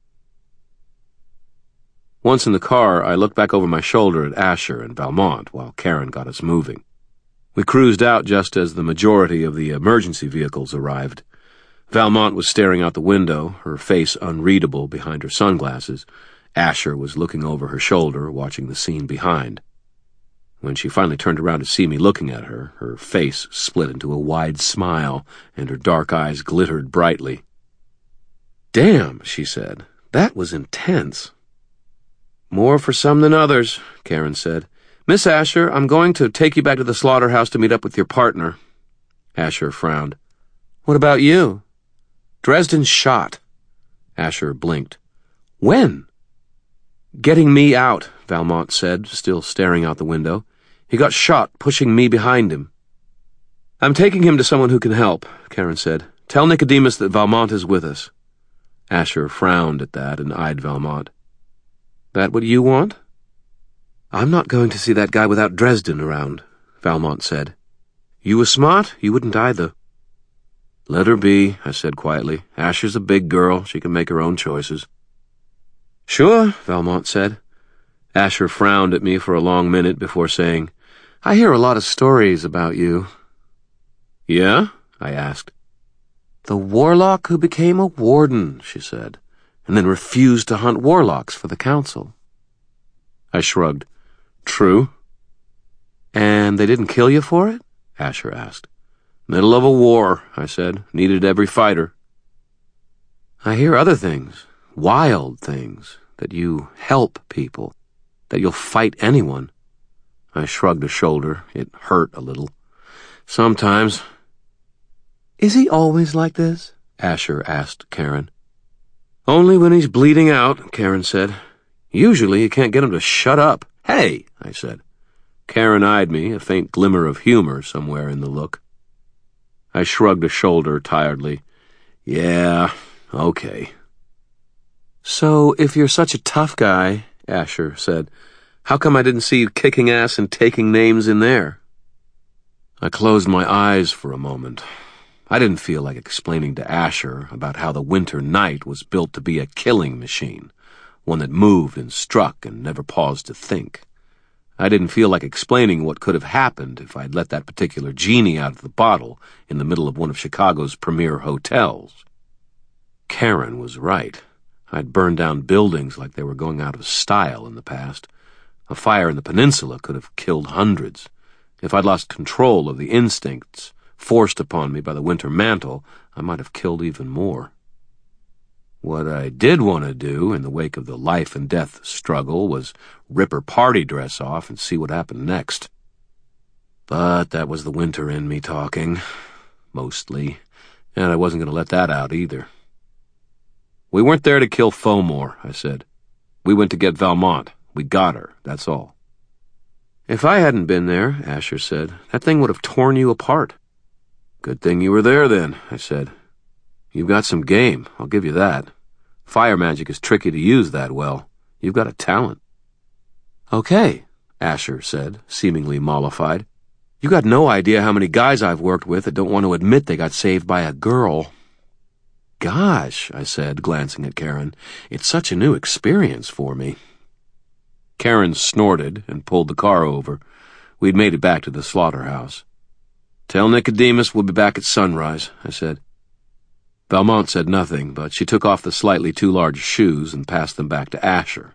Once in the car, I looked back over my shoulder at Asher and Valmont while Karen got us moving. We cruised out just as the majority of the emergency vehicles arrived. Valmont was staring out the window, her face unreadable behind her sunglasses. Asher was looking over her shoulder, watching the scene behind. When she finally turned around to see me looking at her, her face split into a wide smile, and her dark eyes glittered brightly. Damn, she said. That was intense. More for some than others, Karen said. Miss Asher, I'm going to take you back to the slaughterhouse to meet up with your partner. Asher frowned. What about you? Dresden's shot. Asher blinked. When? Getting me out, Valmont said, still staring out the window. He got shot, pushing me behind him. I'm taking him to someone who can help, Karen said. Tell Nicodemus that Valmont is with us. Asher frowned at that and eyed Valmont. That what you want? I'm not going to see that guy without Dresden around, Valmont said. You was smart, you wouldn't either. Let her be, I said quietly. Asher's a big girl. She can make her own choices. Sure, Valmont said. Asher frowned at me for a long minute before saying, I hear a lot of stories about you. Yeah? I asked. The warlock who became a warden, she said, and then refused to hunt warlocks for the council. I shrugged. True. And they didn't kill you for it? Asher asked. Middle of a war, I said. Needed every fighter. I hear other things, wild things, that you help people, that you'll fight anyone. I shrugged a shoulder. It hurt a little. Sometimes. Is he always like this? Asher asked Karen. Only when he's bleeding out, Karen said. Usually you can't get him to shut up. Hey, I said. Karen eyed me, a faint glimmer of humor somewhere in the look. I shrugged a shoulder tiredly. Yeah, okay. So, if you're such a tough guy, Asher said, how come I didn't see you kicking ass and taking names in there? I closed my eyes for a moment. I didn't feel like explaining to Asher about how the Winter Knight was built to be a killing machine, one that moved and struck and never paused to think. I didn't feel like explaining what could have happened if I'd let that particular genie out of the bottle in the middle of one of Chicago's premier hotels. Karen was right. I'd burned down buildings like they were going out of style in the past. A fire in the peninsula could have killed hundreds. If I'd lost control of the instincts forced upon me by the winter mantle, I might have killed even more. What I did want to do in the wake of the life and death struggle was rip her party dress off and see what happened next. But that was the winter in me talking, mostly, and I wasn't going to let that out either. We weren't there to kill Fomor, I said. We went to get Valmont. We got her, that's all. If I hadn't been there, Asher said, that thing would have torn you apart. Good thing you were there then, I said. You've got some game, I'll give you that. Fire magic is tricky to use that well. You've got a talent. Okay, Asher said, seemingly mollified. You got no idea how many guys I've worked with that don't want to admit they got saved by a girl. Gosh, I said, glancing at Karen, it's such a new experience for me. Karen snorted and pulled the car over. We'd made it back to the slaughterhouse. Tell Nicodemus we'll be back at sunrise, I said. Valmont said nothing, but she took off the slightly too large shoes and passed them back to Asher.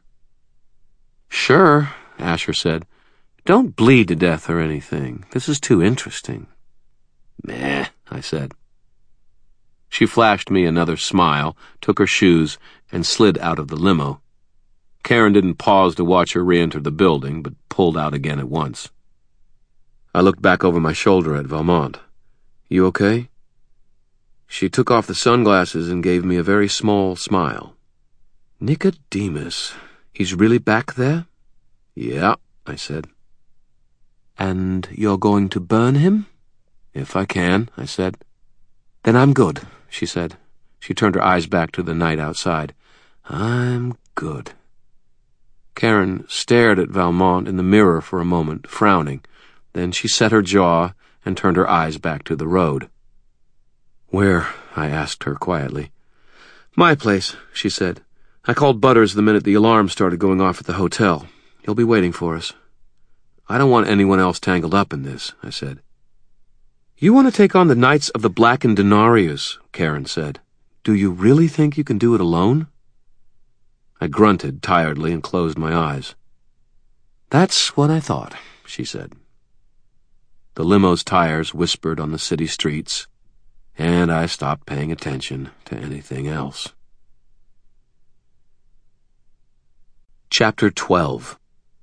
Sure, Asher said. Don't bleed to death or anything. This is too interesting. Meh, I said. She flashed me another smile, took her shoes, and slid out of the limo. Karen didn't pause to watch her re-enter the building, but pulled out again at once. I looked back over my shoulder at Valmont. You okay? She took off the sunglasses and gave me a very small smile. Nicodemus, he's really back there? Yeah, I said. And you're going to burn him? If I can, I said. Then I'm good, she said. She turned her eyes back to the night outside. I'm good. Karen stared at Valmont in the mirror for a moment, frowning. Then she set her jaw and turned her eyes back to the road. Where? I asked her quietly. My place, she said. I called Butters the minute the alarm started going off at the hotel. He'll be waiting for us. I don't want anyone else tangled up in this, I said. You want to take on the Knights of the Blackened Denarius, Karen said. Do you really think you can do it alone? I grunted tiredly and closed my eyes. That's what I thought, she said. The limo's tires whispered on the city streets, and I stopped paying attention to anything else. Chapter twelve.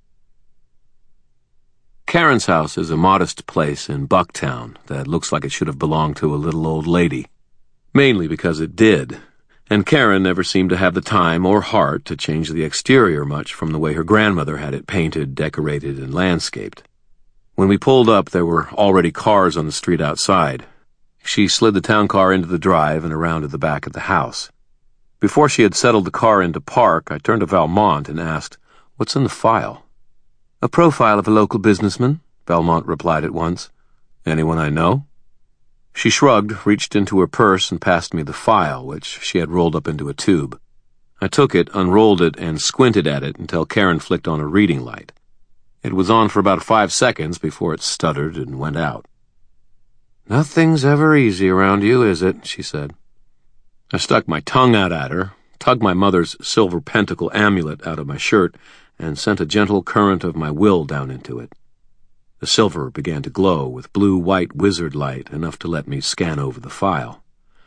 Karen's house is a modest place in Bucktown that looks like it should have belonged to a little old lady. Mainly because it did, and Karen never seemed to have the time or heart to change the exterior much from the way her grandmother had it painted, decorated, and landscaped. When we pulled up, there were already cars on the street outside. She slid the town car into the drive and around to the back of the house. Before she had settled the car into park, I turned to Valmont and asked, "What's in the file?" "A profile of a local businessman," Valmont replied at once. "Anyone I know?" She shrugged, reached into her purse, and passed me the file, which she had rolled up into a tube. I took it, unrolled it, and squinted at it until Karen flicked on a reading light. It was on for about five seconds before it stuttered and went out. "Nothing's ever easy around you, is it?" she said. I stuck my tongue out at her, tugged my mother's silver pentacle amulet out of my shirt, and sent a gentle current of my will down into it. The silver began to glow with blue-white wizard light, enough to let me scan over the file.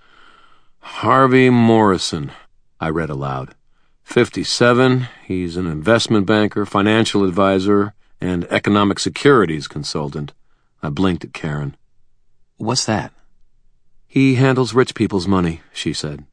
"Harvey Morrison," I read aloud. fifty-seven, he's an investment banker, financial advisor, and economic securities consultant. I blinked at Karen. "What's that?" "He handles rich people's money," she said.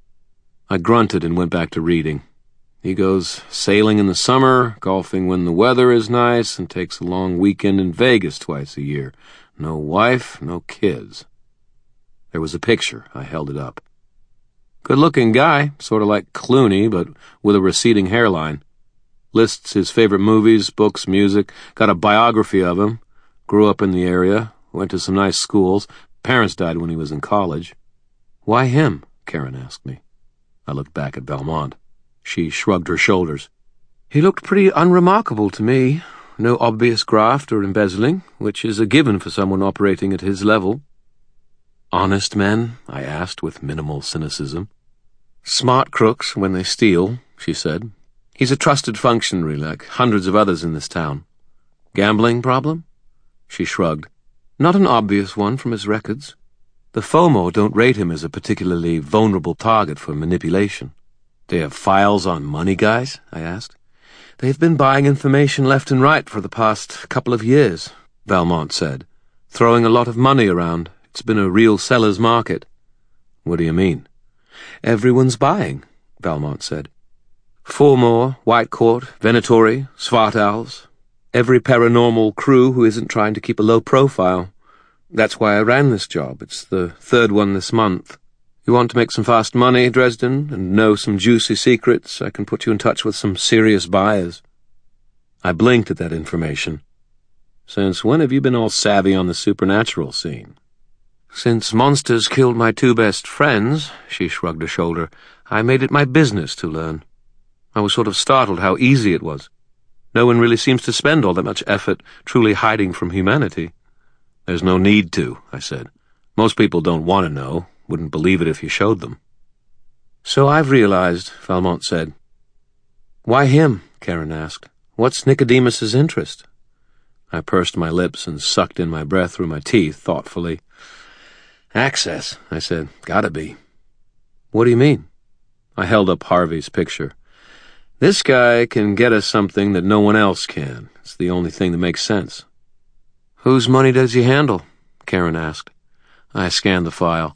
I grunted and went back to reading. He goes sailing in the summer, golfing when the weather is nice, and takes a long weekend in Vegas twice a year. No wife, no kids. There was a picture. I held it up. Good-looking guy, sort of like Clooney, but with a receding hairline. Lists his favorite movies, books, music, got a biography of him. Grew up in the area, went to some nice schools. Parents died when he was in college. "Why him?" Karen asked me. I looked back at Valmont. She shrugged her shoulders. "He looked pretty unremarkable to me. No obvious graft or embezzling, which is a given for someone operating at his level." "Honest men?" I asked with minimal cynicism. "Smart crooks when they steal," she said. "He's a trusted functionary like hundreds of others in this town." "Gambling problem?" She shrugged. "Not an obvious one from his records. The FOMO don't rate him as a particularly vulnerable target for manipulation." "They have files on money guys?" I asked. "They've been buying information left and right for the past couple of years," Valmont said. "Throwing a lot of money around. It's been a real seller's market." "What do you mean?" "Everyone's buying," Valmont said. "Formore, Whitecourt, Venatori, Svartals. Every paranormal crew who isn't trying to keep a low profile. That's why I ran this job. It's the third one this month. You want to make some fast money, Dresden, and know some juicy secrets? I can put you in touch with some serious buyers." I blinked at that information. "Since when have you been all savvy on the supernatural scene?" "Since monsters killed my two best friends," she shrugged a shoulder, "I made it my business to learn. I was sort of startled how easy it was. No one really seems to spend all that much effort truly hiding from humanity." "There's no need to," I said. "Most people don't want to know, wouldn't believe it if you showed them." "So I've realized," Valmont said. "Why him?" Karen asked. "What's Nicodemus's interest?" I pursed my lips and sucked in my breath through my teeth thoughtfully. "Access," I said. "Gotta be." "What do you mean?" I held up Harvey's picture. "This guy can get us something that no one else can. It's the only thing that makes sense." "Whose money does he handle?" Karen asked. I scanned the file.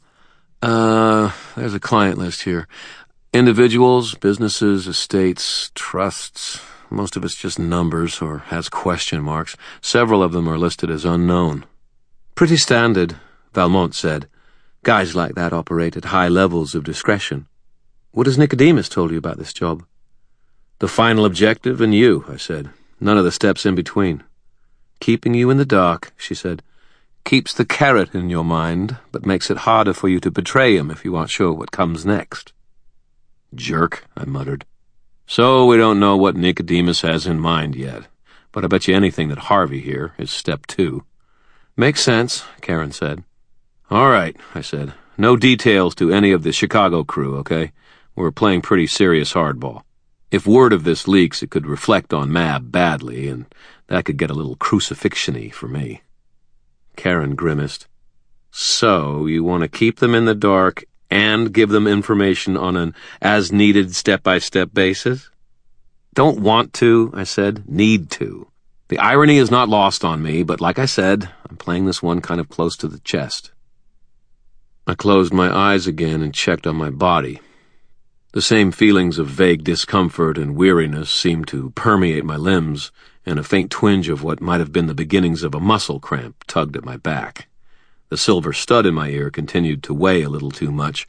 Uh, there's a client list here. Individuals, businesses, estates, trusts. Most of it's just numbers or has question marks. Several of them are listed as unknown. "Pretty standard," Valmont said. "Guys like that operate at high levels of discretion. What has Nicodemus told you about this job?" "The final objective and you," I said. "None of the steps in between." "Keeping you in the dark," she said. "Keeps the carrot in your mind, but makes it harder for you to betray him if you aren't sure what comes next." "Jerk," I muttered. "So we don't know what Nicodemus has in mind yet, but I bet you anything that Harvey here is step two." "Makes sense," Karen said. "All right," I said. "No details to any of the Chicago crew, okay? We're playing pretty serious hardball. If word of this leaks, it could reflect on Mab badly, and that could get a little crucifixion-y for me." Karen grimaced. "So, you want to keep them in the dark and give them information on an as-needed step-by-step basis?" "Don't want to," I said. "Need to. The irony is not lost on me, but like I said, I'm playing this one kind of close to the chest." I closed my eyes again and checked on my body. The same feelings of vague discomfort and weariness seemed to permeate my limbs, and a faint twinge of what might have been the beginnings of a muscle cramp tugged at my back. The silver stud in my ear continued to weigh a little too much,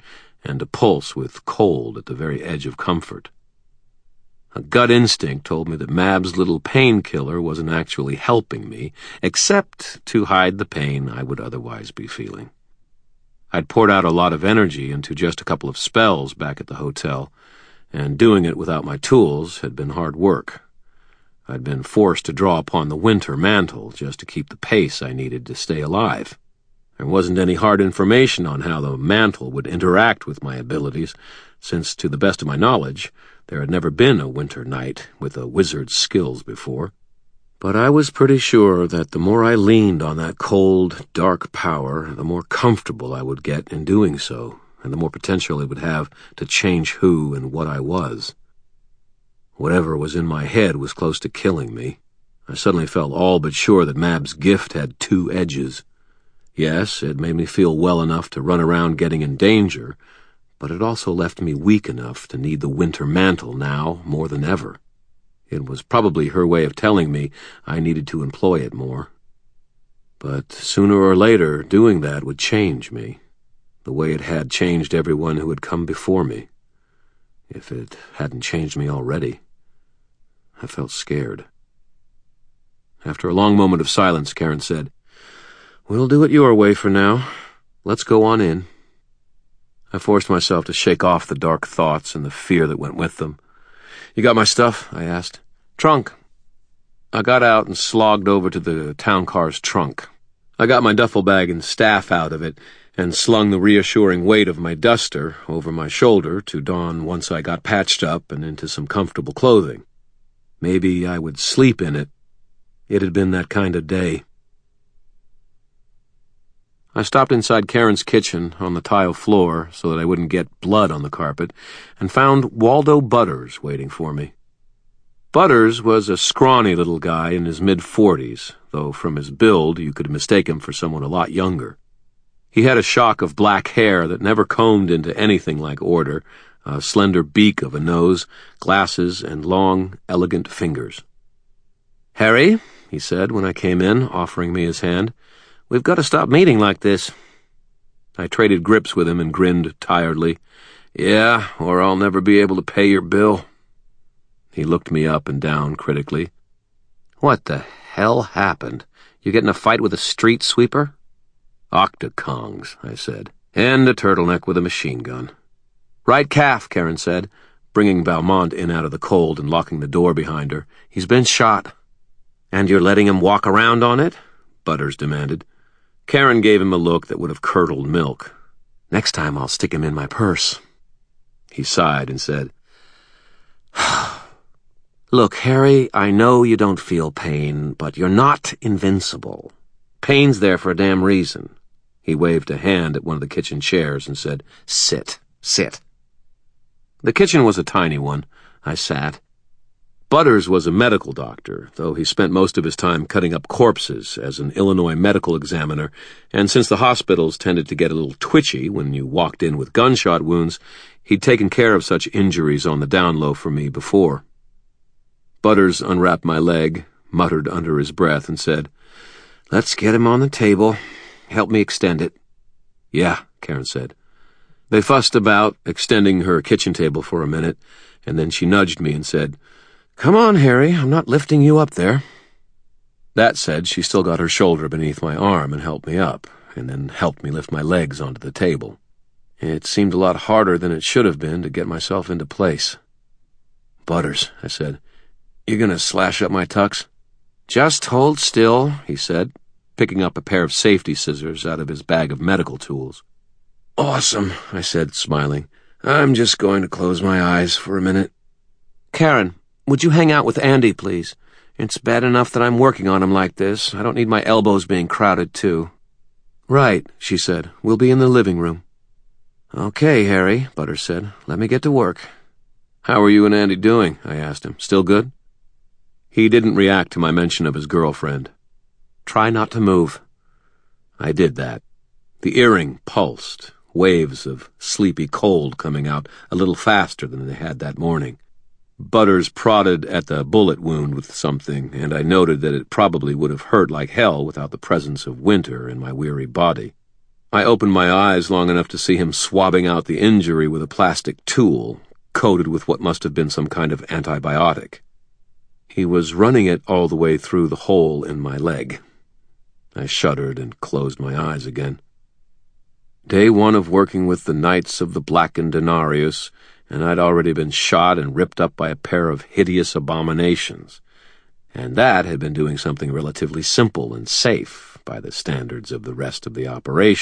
and to pulse with cold at the very edge of comfort. A gut instinct told me that Mab's little painkiller wasn't actually helping me, except to hide the pain I would otherwise be feeling. I'd poured out a lot of energy into just a couple of spells back at the hotel, and doing it without my tools had been hard work. I'd been forced to draw upon the winter mantle just to keep the pace I needed to stay alive. There wasn't any hard information on how the mantle would interact with my abilities, since, to the best of my knowledge, there had never been a winter knight with a wizard's skills before. But I was pretty sure that the more I leaned on that cold, dark power, the more comfortable I would get in doing so, and the more potential it would have to change who and what I was. Whatever was in my head was close to killing me. I suddenly felt all but sure that Mab's gift had two edges. Yes, it made me feel well enough to run around getting in danger, but it also left me weak enough to need the winter mantle now more than ever. It was probably her way of telling me I needed to employ it more. But sooner or later, doing that would change me, the way it had changed everyone who had come before me. If it hadn't changed me already. I felt scared. After a long moment of silence, Karen said, "We'll do it your way for now. Let's go on in." I forced myself to shake off the dark thoughts and the fear that went with them. "You got my stuff?" I asked. "Trunk." I got out and slogged over to the town car's trunk. I got my duffel bag and staff out of it and slung the reassuring weight of my duster over my shoulder to don once I got patched up and into some comfortable clothing. Maybe I would sleep in it. It had been that kind of day. I stopped inside Karen's kitchen on the tile floor so that I wouldn't get blood on the carpet, and found Waldo Butters waiting for me. Butters was a scrawny little guy in his mid-forties, though from his build you could mistake him for someone a lot younger. He had a shock of black hair that never combed into anything like order, a slender beak of a nose, glasses, and long, elegant fingers. "Harry," he said when I came in, offering me his hand, "we've got to stop meeting like this." I traded grips with him and grinned tiredly. "Yeah, or I'll never be able to pay your bill." He looked me up and down critically. "What the hell happened? You get in a fight with a street sweeper?" "Octokongs," I said, "and a turtleneck with a machine gun." "Right calf," Karen said, bringing Valmont in out of the cold and locking the door behind her. "He's been shot." "And you're letting him walk around on it?" Butters demanded. Karen gave him a look that would have curdled milk. "Next time I'll stick him in my purse." He sighed and said, "Look, Harry, I know you don't feel pain, but you're not invincible. Pain's there for a damn reason." He waved a hand at one of the kitchen chairs and said, "Sit, sit." The kitchen was a tiny one. I sat. Butters was a medical doctor, though he spent most of his time cutting up corpses as an Illinois medical examiner, and since the hospitals tended to get a little twitchy when you walked in with gunshot wounds, he'd taken care of such injuries on the down low for me before. Butters unwrapped my leg, muttered under his breath, and said, "Let's get him on the table. Help me extend it." "Yeah," Karen said. They fussed about, extending her kitchen table for a minute, and then she nudged me and said, "Come on, Harry, I'm not lifting you up there." That said, she still got her shoulder beneath my arm and helped me up, and then helped me lift my legs onto the table. It seemed a lot harder than it should have been to get myself into place. "Butters," I said, "you gonna slash up my tux?" "Just hold still," he said, picking up a pair of safety scissors out of his bag of medical tools. "Awesome," I said, smiling. "I'm just going to close my eyes for a minute." "Karen, would you hang out with Andy, please? It's bad enough that I'm working on him like this. I don't need my elbows being crowded, too." "Right," she said. "We'll be in the living room." "Okay, Harry," Butters said. "Let me get to work." "How are you and Andy doing?" I asked him. "Still good?" He didn't react to my mention of his girlfriend. "Try not to move." I did that. The earring pulsed, waves of sleepy cold coming out a little faster than they had that morning. Butters prodded at the bullet wound with something, and I noted that it probably would have hurt like hell without the presence of winter in my weary body. I opened my eyes long enough to see him swabbing out the injury with a plastic tool, coated with what must have been some kind of antibiotic. He was running it all the way through the hole in my leg. I shuddered and closed my eyes again. Day one of working with the Knights of the Blackened Denarius, and I'd already been shot and ripped up by a pair of hideous abominations. And that had been doing something relatively simple and safe by the standards of the rest of the operation.